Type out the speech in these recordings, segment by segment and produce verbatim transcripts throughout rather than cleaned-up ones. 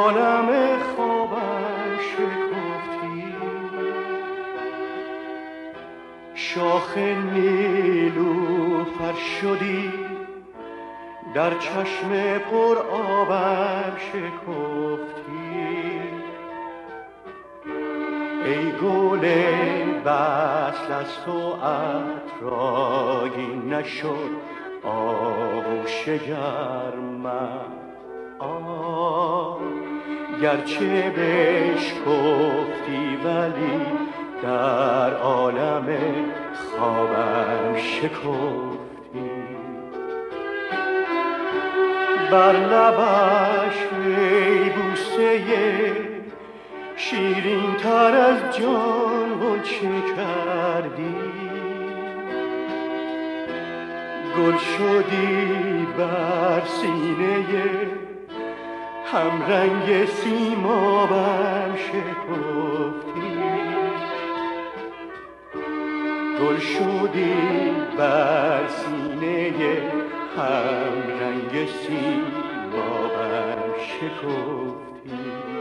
عالم خوابم شکفتی، شاخ نیلوفر شدی، در چشم پر آبم شکفتی. ای گل وصل از تو عطرآگین نشد آغوش گرمم. آه گرچه بشکفتی ولی در عالم خوابم شکفتی. بر لبش ای بوسه شیرین تر از جان غنچه کردی، گل شدی بر سینه هم رنگ سیمابم شکفتی. گل شدی بر سینه هم رنگ سیمابم شکفتی.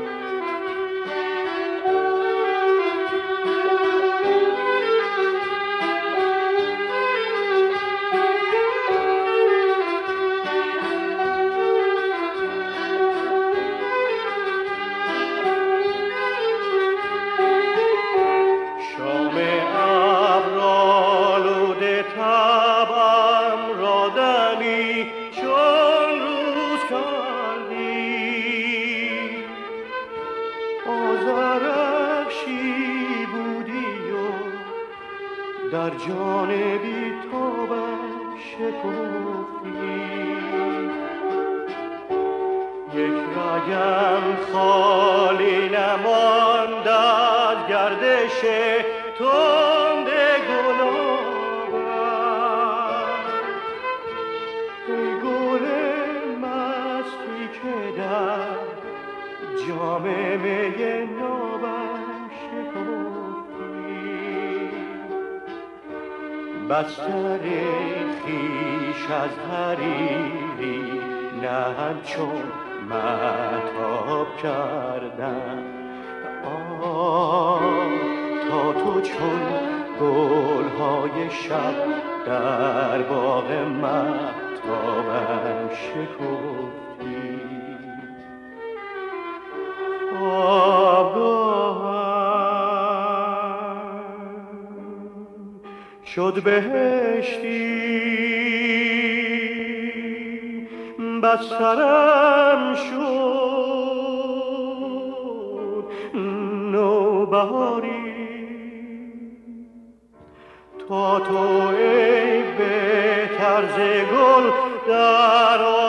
در جان بی تابم شکفتی. یک رگم خالی نماند از گردش تند گلابم. ای گل مستی که در جام می نابم شکفتی. بستر خویش از حریری نه همچون مهتاب کردم. آه تا تو چون گلهای شب در باغ مهتابم شکفتی. شد بهشتی بسترم شد نوبهاری. تا تو ای به طرز گل در